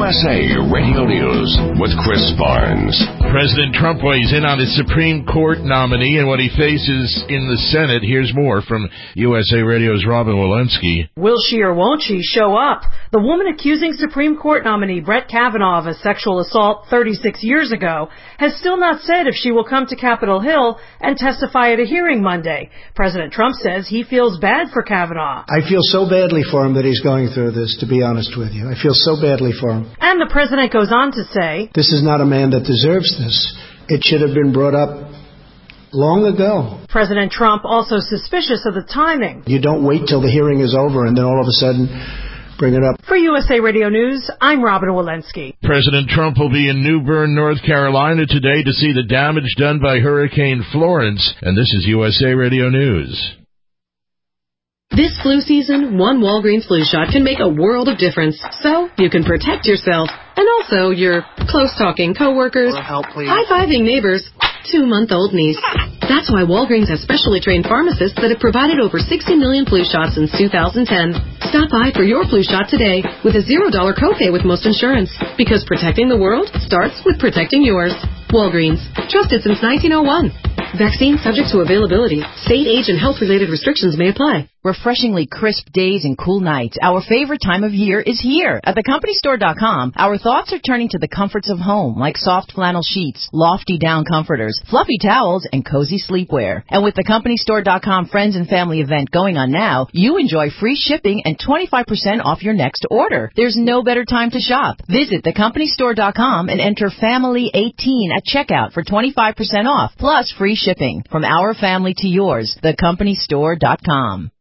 USA Radio News with Chris Barnes. President Trump weighs in on his Supreme Court nominee and what he faces in the Senate. Here's more from USA Radio's Robin Walensky. Will she or won't she show up? The woman accusing Supreme Court nominee Brett Kavanaugh of a sexual assault 36 years ago has still not said if she will come to Capitol Hill and testify at a hearing Monday. President Trump says he feels bad for Kavanaugh. I feel so badly for him that he's going through this, to be honest with you. I feel so badly for him. And the president goes on to say, this is not a man that deserves this. It should have been brought up long ago. President Trump also suspicious of the timing. You don't wait till the hearing is over and then all of a sudden bring it up. For USA Radio News, I'm Robin Walensky. President Trump will be in New Bern, North Carolina today to see the damage done by Hurricane Florence. And this is USA Radio News. This flu season, one Walgreens flu shot can make a world of difference. So you can protect yourself and also your close-talking coworkers, high-fiving neighbors, 2-month-old niece. That's why Walgreens has specially trained pharmacists that have provided over 60 million flu shots since 2010. Stop by for your flu shot today with a $0 copay with most insurance. Because protecting the world starts with protecting yours. Walgreens. Trusted since 1901. Vaccine subject to availability. State, age, and health-related restrictions may apply. Refreshingly crisp days and cool nights. Our favorite time of year is here. At thecompanystore.com, our thoughts are turning to the comforts of home, like soft flannel sheets, lofty down comforters, fluffy towels, and cozy sleepwear. And with the companystore.com Friends and Family event going on now, you enjoy free shipping and 25% off your next order. There's no better time to shop. Visit thecompanystore.com and enter Family18 at checkout for 25% off, plus free shipping. From our family to yours, thecompanystore.com.